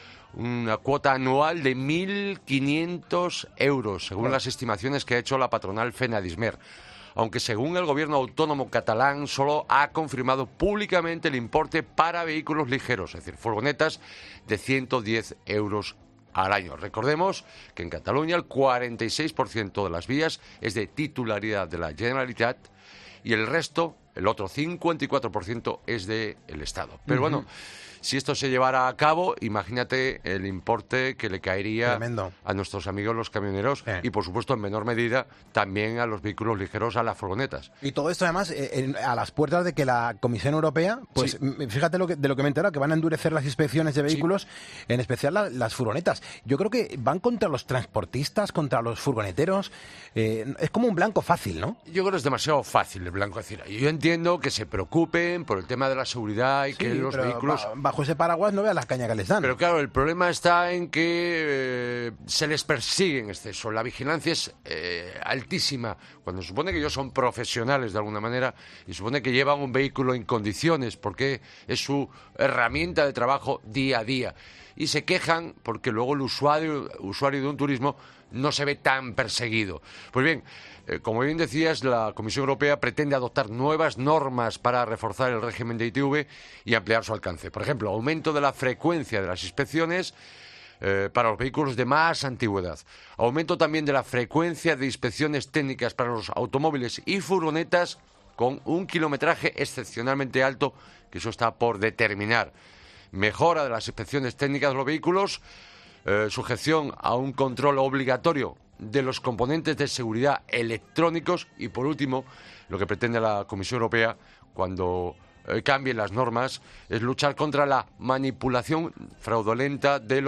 una cuota anual de mil quinientos euros, según las estimaciones que ha hecho la patronal Fenadismer. Aunque según el gobierno autónomo catalán solo ha confirmado públicamente el importe para vehículos ligeros, es decir, furgonetas de ciento diez euros al año. Recordemos que en Cataluña el cuarenta y seis por ciento de las vías es de titularidad de la Generalitat y el resto, el otro cincuenta y cuatro por ciento, es del Estado. Pero Ujú. bueno, si esto se llevara a cabo, imagínate el importe que le caería Tremendo. a nuestros amigos los camioneros y, por supuesto, en menor medida, también a los vehículos ligeros, a las furgonetas. Y todo esto, además, eh, en- a las puertas de que la Comisión Europea, pues Sí. m- fíjate lo que, de lo que me he enterado, que van a endurecer las inspecciones de vehículos, en especial la- las furgonetas. Yo creo que van contra los transportistas, contra los furgoneteros. eh, es como un blanco fácil, ¿no? Yo creo que es demasiado fácil el blanco decir. Yo entiendo que se preocupen por el tema de la seguridad y que Sí, los pero vehículos... ba- bajo ese paraguas no veas las cañas que les dan. Pero claro, el problema está en que eh, se les persigue en exceso. La vigilancia es eh, altísima. Cuando supone que ellos son profesionales de alguna manera y supone que llevan un vehículo en condiciones porque es su herramienta de trabajo día a día. Y se quejan porque luego el usuario, usuario de un turismo no se ve tan perseguido. Pues bien, eh, como bien decías, la Comisión Europea pretende adoptar nuevas normas para reforzar el régimen de I T V y ampliar su alcance. Por ejemplo, aumento de la frecuencia de las inspecciones eh, para los vehículos de más antigüedad. Aumento también de la frecuencia de inspecciones técnicas para los automóviles y furgonetas con un kilometraje excepcionalmente alto, que eso está por determinar. Mejora de las inspecciones técnicas de los vehículos, eh, sujeción a un control obligatorio de los componentes de seguridad electrónicos y, por último, lo que pretende la Comisión Europea cuando eh, cambien las normas es luchar contra la manipulación fraudulenta de los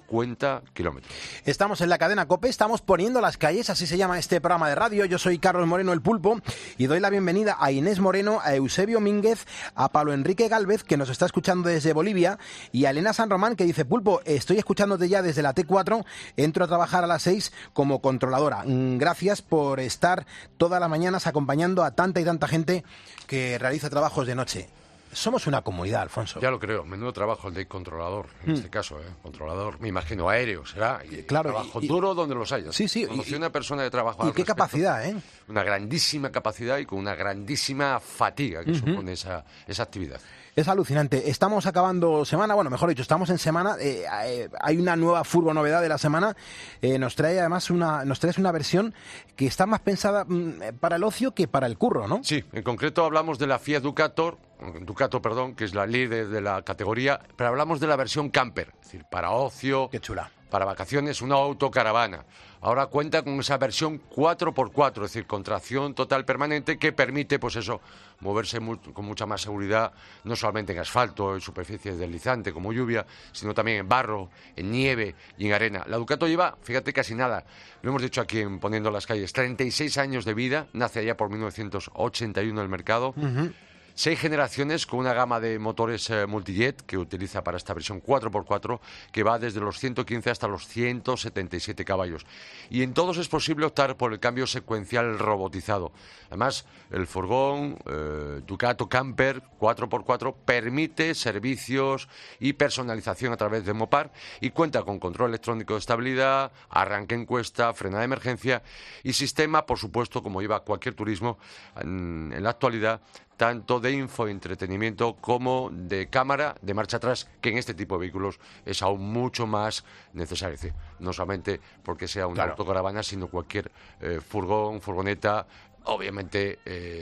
cincuenta kilómetros. Estamos en la cadena COPE, estamos poniendo las calles, así se llama este programa de radio. Yo soy Carlos Moreno, el Pulpo, y doy la bienvenida a Inés Moreno, a Eusebio Mínguez, a Pablo Enrique Gálvez, que nos está escuchando desde Bolivia, y a Elena San Román, que dice: Pulpo, estoy escuchándote ya desde la T cuatro, entro a trabajar a las seis como controladora. Gracias por estar todas las mañanas acompañando a tanta y tanta gente que realiza trabajos de noche. Somos una comunidad, Alfonso. Ya lo creo, menudo trabajo el de controlador, en Mm. este caso, ¿eh? Controlador, me imagino, aéreo será, y Claro, trabajo y- y- duro donde los haya. Sí, sí, Conocí y- una persona de trabajo Y al qué respecto. capacidad, ¿eh? Una grandísima capacidad y con una grandísima fatiga que Ujú. supone esa, esa actividad. Es alucinante. Estamos acabando semana, bueno, mejor dicho, estamos en semana. Eh, eh, hay una nueva furgo novedad de la semana. Eh, nos trae además una, nos traes una versión que está más pensada mm, para el ocio que para el curro, ¿no? Sí, en concreto hablamos de la Fiat Ducato, Ducato, perdón, que es la líder de la categoría, pero hablamos de la versión camper, es decir, para ocio, Qué chula. para vacaciones, una autocaravana. Ahora cuenta con esa versión cuatro por cuatro, es decir, con tracción total permanente que permite, pues eso, moverse mu- con mucha más seguridad, no solamente en asfalto, en superficies deslizantes como lluvia, sino también en barro, en nieve y en arena. La Ducato lleva, fíjate, casi nada, lo hemos dicho aquí en Poniendo las Calles, treinta y seis años de vida, nace allá por mil novecientos ochenta y uno en el mercado. Ujú. Seis generaciones con una gama de motores eh, multijet que utiliza para esta versión cuatro por cuatro que va desde los ciento quince hasta los ciento setenta y siete caballos. Y en todos es posible optar por el cambio secuencial robotizado. Además, el furgón eh, Ducato Camper cuatro por cuatro permite servicios y personalización a través de Mopar y cuenta con control electrónico de estabilidad, arranque en cuesta, frenada de emergencia y sistema, por supuesto, como lleva cualquier turismo en, en la actualidad, tanto de infoentretenimiento como de cámara de marcha atrás, que en este tipo de vehículos es aún mucho más necesario. Es decir, no solamente porque sea una Claro. autocaravana, sino cualquier eh, furgón, furgoneta, obviamente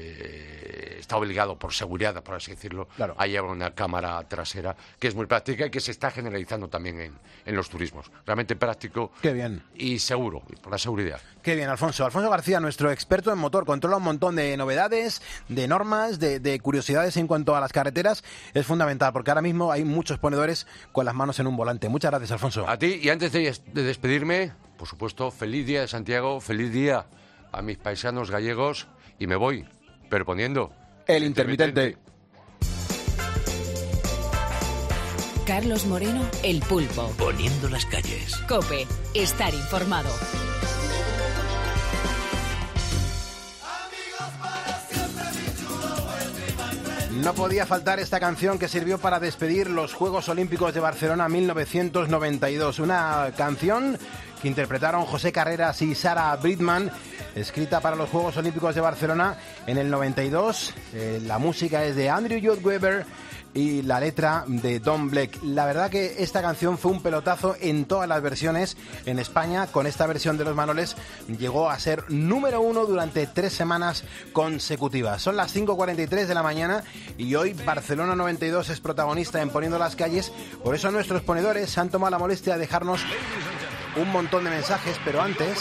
eh, está obligado por seguridad, por así decirlo, Claro. a llevar una cámara trasera, que es muy práctica y que se está generalizando también en, en los turismos. Realmente práctico Qué bien. y seguro, y por la seguridad. Qué bien, Alfonso. Alfonso García, nuestro experto en motor, controla un montón de novedades, de normas, de, de curiosidades en cuanto a las carreteras. Es fundamental, porque ahora mismo hay muchos ponedores con las manos en un volante. Muchas gracias, Alfonso. A ti, y antes de, de despedirme, por supuesto, feliz día de Santiago, feliz día a mis paisanos gallegos, y me voy perponiendo El intermitente. Carlos Moreno, El Pulpo. Poniendo las calles. COPE. Estar informado. No podía faltar esta canción que sirvió para despedir los Juegos Olímpicos de Barcelona mil novecientos noventa y dos. Una canción que interpretaron José Carreras y Sara Bridman, escrita para los Juegos Olímpicos de Barcelona en el noventa y dos. Eh, la música es de Andrew Lloyd Webber y la letra de Don Black. La verdad que esta canción fue un pelotazo en todas las versiones. En España, con esta versión de Los Manoles, llegó a ser número uno durante tres semanas consecutivas. Son las cinco cuarenta y tres de la mañana y hoy Barcelona noventa y dos es protagonista en Poniendo las Calles. Por eso nuestros ponedores se han tomado la molestia de dejarnos un montón de mensajes, pero antes...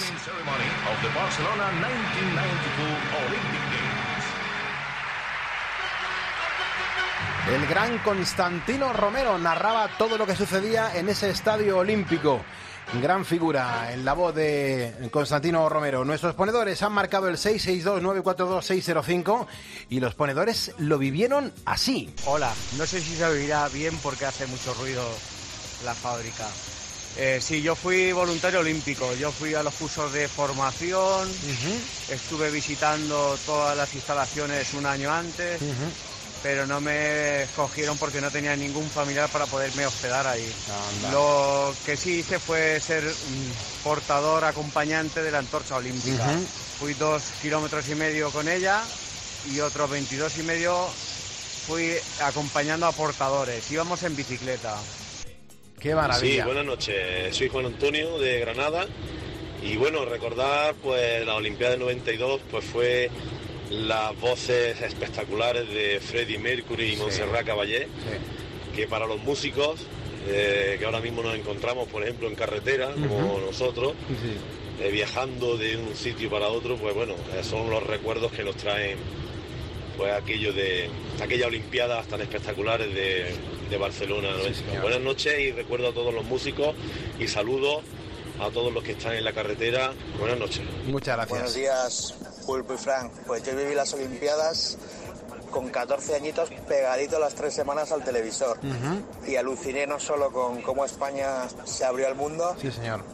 El gran Constantino Romero narraba todo lo que sucedía en ese estadio olímpico. Gran figura en la voz de Constantino Romero. Nuestros ponedores han marcado el seis seis dos nueve cuatro dos seis cero cinco y los ponedores lo vivieron así. Hola, no sé si se oirá bien porque hace mucho ruido la fábrica. Eh, sí, yo fui voluntario olímpico, yo fui a los cursos de formación, uh-huh. estuve visitando todas las instalaciones un año antes, uh-huh. pero no me escogieron porque no tenía ningún familiar para poderme hospedar ahí. Anda. Lo que sí hice fue ser um, portador acompañante de la antorcha olímpica. Uh-huh. Fui dos kilómetros y medio con ella y otros veintidós y medio fui acompañando a portadores. Íbamos en bicicleta. ¡Qué maravilla! Sí, buenas noches. Soy Juan Antonio de Granada y bueno, recordar pues la Olimpiada del noventa y dos pues fue las voces espectaculares de Freddie Mercury y Montserrat sí. Caballé, sí. que para los músicos eh, que ahora mismo nos encontramos, por ejemplo, en carretera, uh-huh. como nosotros, sí. eh, viajando de un sitio para otro, pues bueno, eh, son los recuerdos que nos traen pues aquello de aquella Olimpiadas tan espectaculares de de Barcelona noventa y dos. Buenas noches y recuerdo a todos los músicos y saludos a todos los que están en la carretera. Buenas noches. Muchas gracias. Buenos días, Pulpo y Frank. Pues yo viví las Olimpiadas con catorce añitos pegadito las tres semanas al televisor. Uh-huh. Y aluciné no solo con cómo España se abrió al mundo, sí, señor.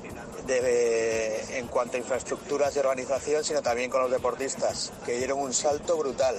De, en cuanto a infraestructuras y organización, sino también con los deportistas, que dieron un salto brutal.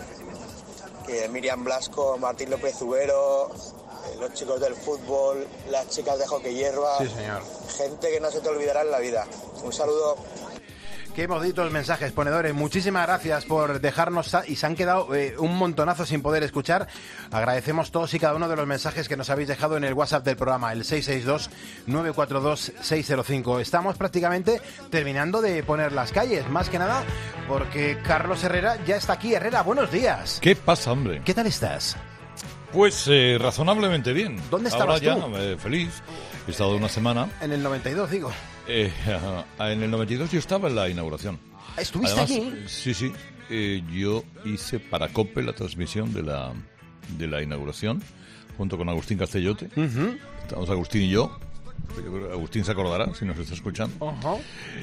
Que Miriam Blasco, Martín López Ubero, eh, los chicos del fútbol, las chicas de hockey hierba, sí, señor. Gente que no se te olvidará en la vida. Un saludo. Qué bonitos mensajes, ponedores. Muchísimas gracias por dejarnos, y se han quedado eh, un montonazo sin poder escuchar. Agradecemos todos y cada uno de los mensajes que nos habéis dejado en el WhatsApp del programa, el seis seis dos, nueve cuatro dos, seis cero cinco. Estamos prácticamente terminando de poner las calles, más que nada porque Carlos Herrera ya está aquí. Herrera, buenos días. ¿Qué pasa, hombre? ¿Qué tal estás? Pues eh, razonablemente bien. ¿Dónde estabas Ahora tú? ya, eh, feliz. He estado una semana. En el noventa y dos, digo. Eh, en el noventa y dos yo estaba en la inauguración. ¿Estuviste Además, allí? Sí, sí. Eh, yo hice para COPE la transmisión de la, de la inauguración, junto con Agustín Castellote. Uh-huh. Estamos Agustín y yo. Yo creo que Agustín se acordará, si nos está escuchando. Uh-huh.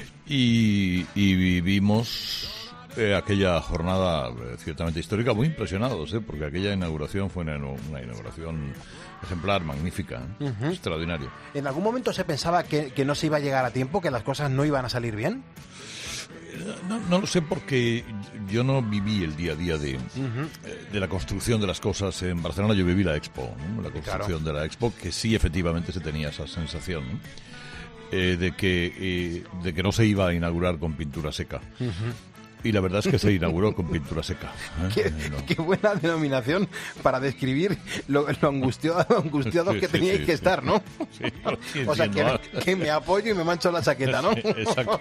Y, y vivimos eh, aquella jornada eh, ciertamente histórica, muy impresionados, ¿eh? Porque aquella inauguración fue una, una inauguración ejemplar, magnífica, ¿eh? Uh-huh. Extraordinario. ¿En algún momento se pensaba que, que no se iba a llegar a tiempo, que las cosas no iban a salir bien? No, no lo sé porque yo no viví el día a día de, uh-huh. de la construcción de las cosas en Barcelona. Yo viví la Expo, ¿no? La construcción claro. de la Expo, que sí efectivamente se tenía esa sensación, ¿no? eh, de, que, eh, de que no se iba a inaugurar con pintura seca. Uh-huh. Y la verdad es que se inauguró con pintura seca. ¿eh? Qué, no. qué buena denominación para describir lo, lo angustiados angustio que sí, teníais sí, que sí. estar, ¿no? Sí, sí, o sea, que, que me apoyo y me mancho la chaqueta, ¿no? Exacto.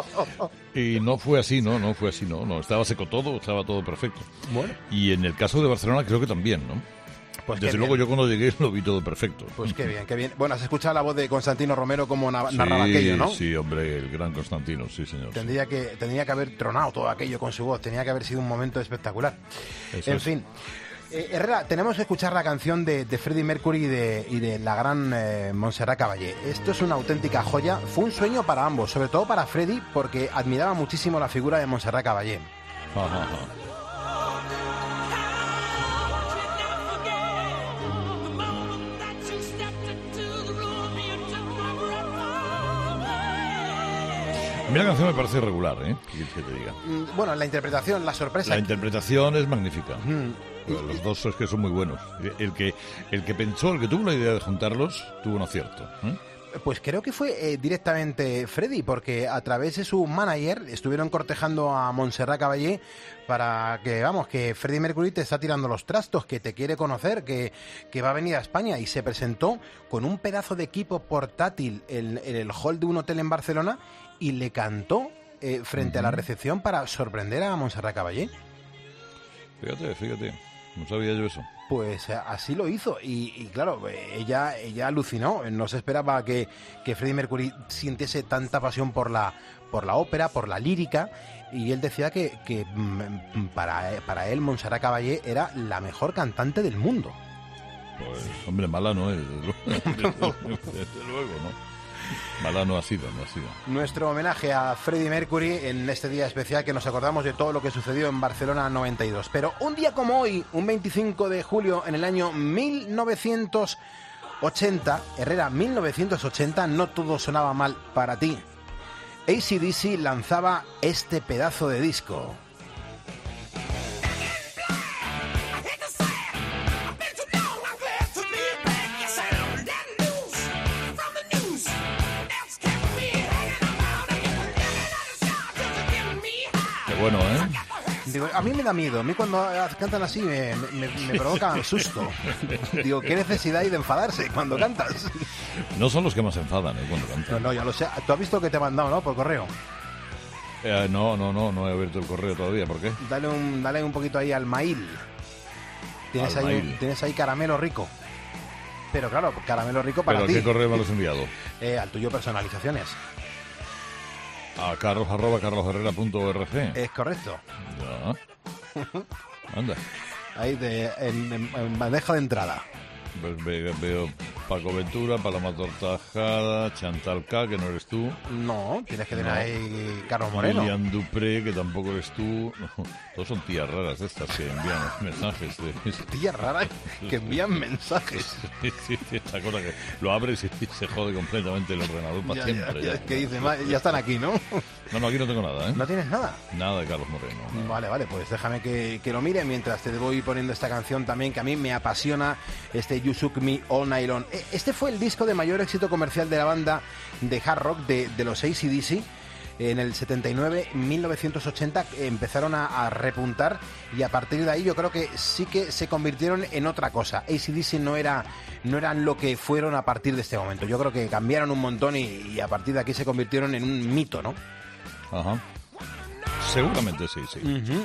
Y no fue así, ¿no? No fue así, ¿no? No, estaba seco todo, estaba todo perfecto. Bueno. Y en el caso de Barcelona creo que también, ¿no? Pues Desde luego yo cuando llegué lo vi todo perfecto. Pues qué bien, qué bien. Bueno, has escuchado la voz de Constantino Romero como na- sí, narraba aquello, ¿no? Sí, hombre, el gran Constantino, sí, señor. Tendría que, tendría que haber tronado todo aquello con su voz, tenía que haber sido un momento espectacular. Eso en es. fin. Eh, Herrera, tenemos que escuchar la canción de, de Freddie Mercury y de, y de la gran eh, Montserrat Caballé. Esto es una auténtica joya. Fue un sueño para ambos, sobre todo para Freddie, porque admiraba muchísimo la figura de Montserrat Caballé. Ajá, ajá. A mí la canción me parece regular, ¿eh? Que te diga. Bueno, la interpretación, la sorpresa. La interpretación es magnífica. Mm. Los dos es que son muy buenos. El que, el que pensó, el que tuvo la idea de juntarlos, tuvo un acierto. ¿eh? Pues creo que fue eh, directamente Freddie, porque a través de su manager estuvieron cortejando a Montserrat Caballé para que, vamos, que Freddie Mercury te está tirando los trastos, que te quiere conocer, que, que va a venir a España. Y se presentó con un pedazo de equipo portátil en, en el hall de un hotel en Barcelona y le cantó eh, frente uh-huh. a la recepción para sorprender a Montserrat Caballé. Fíjate, fíjate, no sabía yo eso. Pues así lo hizo y, y claro, ella ella alucinó, no se esperaba que, que Freddie Mercury sintiese tanta pasión por la por la ópera, por la lírica, y él decía que, que para, para él Montserrat Caballé era la mejor cantante del mundo. Pues hombre, mala no es, desde luego, desde luego, ¿no? Mala no ha sido, no ha sido. Nuestro homenaje a Freddie Mercury en este día especial, que nos acordamos de todo lo que sucedió en Barcelona noventa y dos. Pero un día como hoy, un veinticinco de julio en el año mil novecientos ochenta, Herrera, mil novecientos ochenta, no todo sonaba mal para ti. A C D C lanzaba este pedazo de disco. Bueno, ¿eh? Digo, a mí me da miedo. A mí cuando cantan así me, me, me provoca susto. Digo, ¿qué necesidad hay de enfadarse cuando cantas? No son los que más enfadan, ¿eh? Cuando cantan. No, no, ya lo sé. Tú has visto que te he mandado, ¿no? Por correo. Eh, no, no, no, no he abierto el correo todavía. ¿Por qué? Dale un, dale un poquito ahí al mail. Tienes, al ahí, mail. Tienes ahí caramelo rico. Pero claro, caramelo rico para ¿Pero ti. ¿Pero qué correo me lo has enviado? Eh, al tuyo, personalizaciones. A carlos arroba carlosherrera punto org. Es correcto. Ya. Anda. Ahí de, en, en, en bandeja de entrada. Pues ve- veo Paco Ventura, Paloma Tortajada, Chantal K, que no eres tú. No, tienes que tener No. ahí Carlos Moreno. Lilian Dupré, que tampoco eres tú. No, todos son tías raras de estas que envían mensajes. De... Tías raras que envían mensajes. Sí, sí, sí, esta cosa que lo abres y se jode completamente el ordenador para Ya, siempre. ya, ya. que dice, "Ma- ya están aquí, ¿no? No, no, aquí no tengo nada, ¿eh? ¿No tienes nada? Nada de Carlos Moreno. no. Vale, vale, pues déjame que, que lo mire mientras te voy poniendo esta canción también, que a mí me apasiona, este You Shook Me All Night Long. E- Este fue el disco de mayor éxito comercial de la banda de hard rock de, de los A C D C. En el setenta y nueve, mil novecientos ochenta empezaron a, a repuntar y a partir de ahí yo creo que sí que se convirtieron en otra cosa. A C D C no era no eran lo que fueron a partir de este momento. Yo creo que cambiaron un montón y, y a partir de aquí se convirtieron en un mito, ¿no? Ajá. Seguramente sí, sí. Ujú.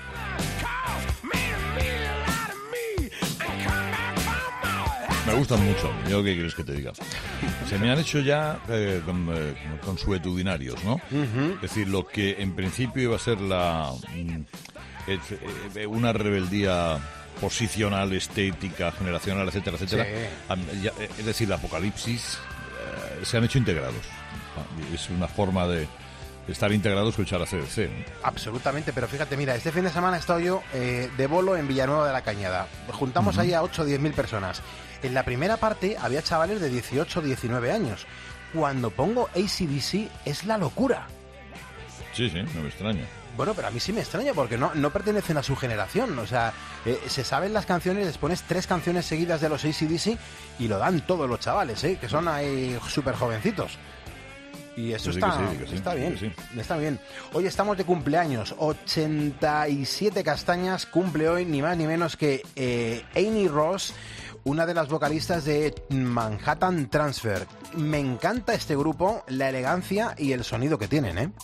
Me gustan mucho. Yo qué quieres que te diga. Se me han hecho ya eh, con, eh, consuetudinarios, ¿no? Ujú. Es decir, lo que en principio iba a ser la mm, es- eh, una rebeldía posicional, estética, generacional, etcétera, etcétera. Sí. Am- ya, eh, es decir, el apocalipsis eh, se han hecho integrados. Ah, Es una forma de estar integrados o echar a C D C, ¿no? Absolutamente, pero fíjate, mira, este fin de semana he estado yo eh, de bolo en Villanueva de la Cañada. Juntamos Ujú. ahí a ocho o diez mil personas. En la primera parte había chavales de dieciocho o diecinueve años. Cuando pongo A C D C es la locura. Sí, sí, no me extraña. Bueno, pero a mí sí me extraña porque no, no pertenecen a su generación. O sea, eh, se saben las canciones, les pones tres canciones seguidas de los A C D C y lo dan todos los chavales, ¿eh? Que son ahí súper jovencitos. Y eso Que sí, está, que sí, que sí, está bien, que sí. está bien. Hoy estamos de cumpleaños, ochenta y siete castañas, cumple hoy ni más ni menos que eh, Amy Ross, una de las vocalistas de Manhattan Transfer. Me encanta este grupo, la elegancia y el sonido que tienen, ¿eh?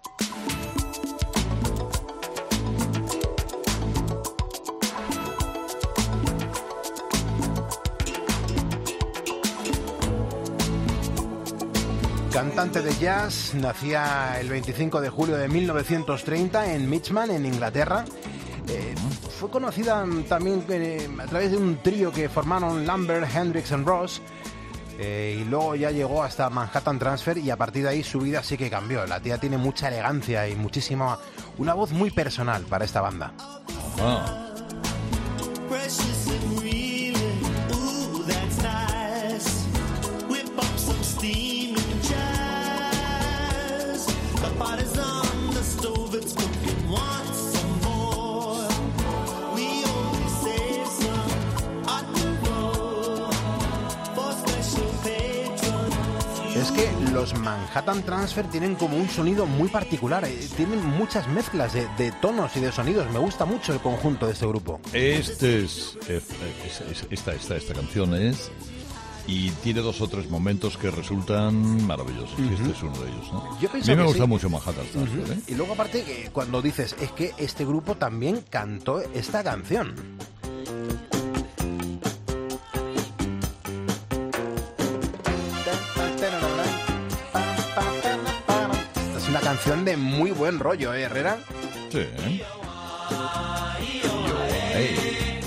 Cantante de jazz, nacía el veinticinco de julio de mil novecientos treinta en Mitcham, en Inglaterra. Eh, fue conocida también eh, a través de un trío que formaron Lambert, Hendrix and Ross. Eh, y luego ya llegó hasta Manhattan Transfer y a partir de ahí su vida sí que cambió. La tía tiene mucha elegancia y muchísima... una voz muy personal para esta banda. Ah. Precious and reeling, ooh, that's nice. Whip up some steam and jazz. The party's on the stove, it's cooking, want some more. We only save some on the road for special patrons. Es que los Manhattan Transfer tienen como un sonido muy particular, eh, tienen muchas mezclas de, de tonos y de sonidos. Me gusta mucho el conjunto de este grupo. Este es, es- es- es- esta, esta, esta canción es, y tiene dos o tres momentos que resultan maravillosos. Y este es uno de ellos, ¿no? Yo A pienso mí me que gusta sí. mucho Manhattan Transfer, Ujú. ¿eh? Y luego aparte, que cuando dices, es que este grupo también cantó esta canción. Esta es una canción de muy buen rollo, ¿eh, Herrera? Sí, ¿eh? Ey.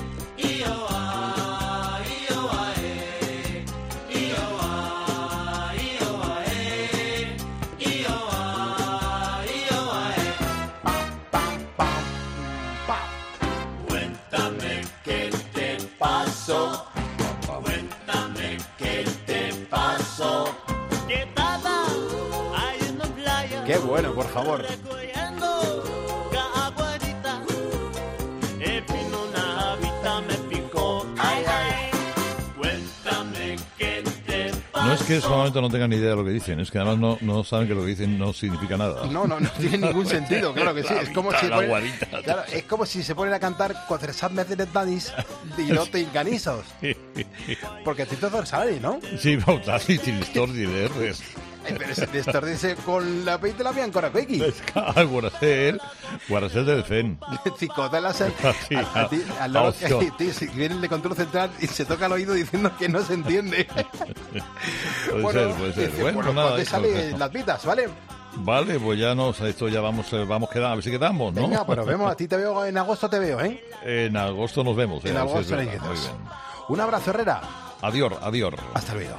Cuéntame qué te pasó. Cuéntame qué te pasó. Que estaba ahí en la playa. Qué bueno, por favor. Recogiendo caguarita. El pino navita me picó. Ay, ay. Cuéntame qué te pasó. No es que solamente no tengan ni idea de lo que dicen, es que además no, no saben que lo que dicen no significa nada. No, no, no tiene ningún sentido, claro que sí. Es como si La ponen- guarita. claro, es como si se ponen a cantar Concertsat veces de Dadis y no te enganisos. Porque ti todo sabes, ¿no? Sí, bautasi, tilistordi, de res. Ay, pero ese Néstor dice con la peita la pian coracuequi. Ah, Guarasel, Guarasel del Fen. Cicota la ser. Sí, a, a ti- al loro que hostia. tío, si viene el de control central y se toca el oído diciendo que no se entiende. Puede ser, puede ser. dice, Bueno, bueno, nada, pues te eso. salen las pitas, ¿vale? Vale, pues ya nos, esto ya vamos, eh, vamos quedando, a ver si quedamos, ¿no? Venga, pues nos vemos. A ti te veo en agosto, te veo, ¿eh? En agosto nos vemos. En eh, a ver si agosto es le verdad. dices. Muy bien. Un abrazo, Herrera. Adiós, adiós. Hasta luego.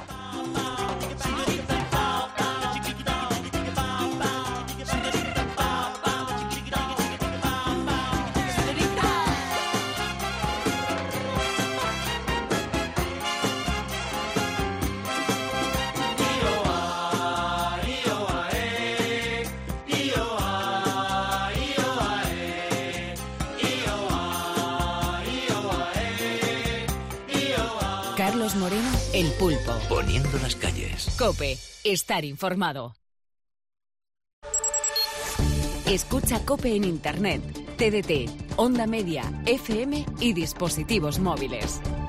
Carlos Moreno, El Pulpo. Poniendo las calles. COPE, estar informado. Escucha COPE en Internet, T D T, Onda Media, F M y dispositivos móviles.